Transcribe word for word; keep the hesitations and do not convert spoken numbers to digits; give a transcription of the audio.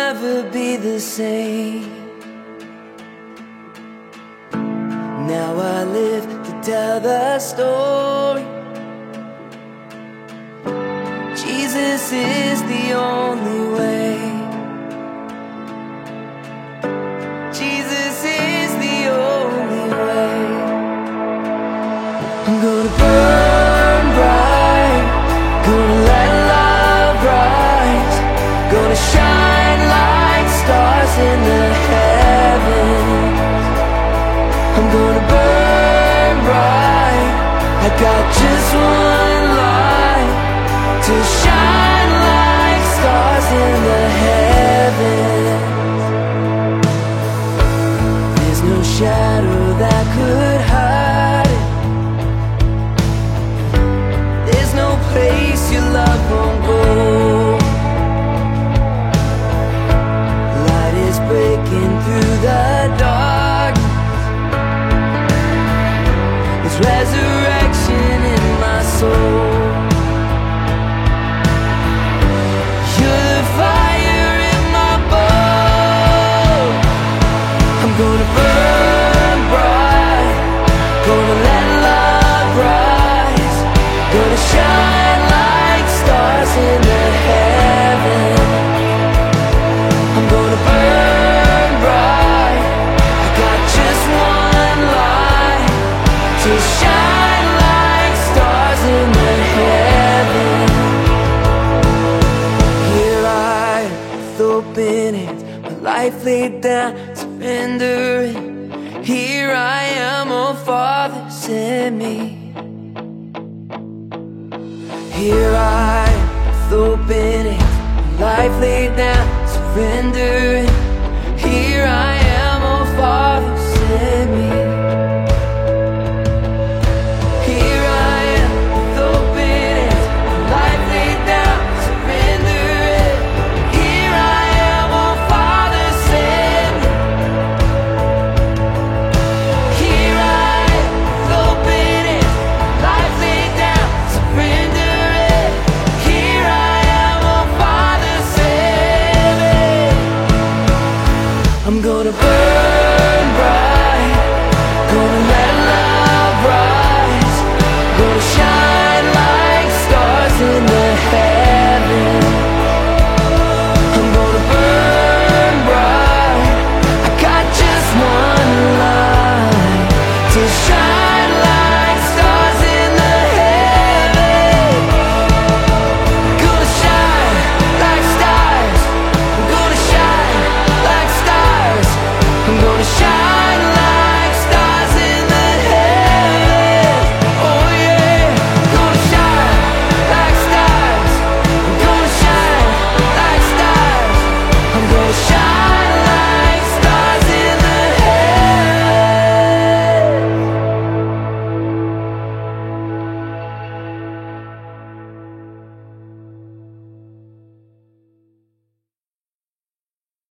never be the same. Now I live to tell the story. Jesus is the only way. Jesus is the only way. I'm gonna burn bright, gonna let love rise, gonna shine like stars in the heavens. I'm gonna burn bright, I got just one light to shine like stars in the heavens. There's no shadow that could hide it. There's no place your love won't go. Light is breaking through the darkness. There's resurrection in my soul. You're the fire in my bones. I'm gonna burn bright, gonna let love rise, gonna shine like stars in the heavens. I'm gonna burn bright, I got just one light to shine like stars in the heavens. Here I am with open hands, my life laid down, surrendering. Here I am, oh Father, send me. Here I am with open hands, my life laid down, surrendering. Here I am.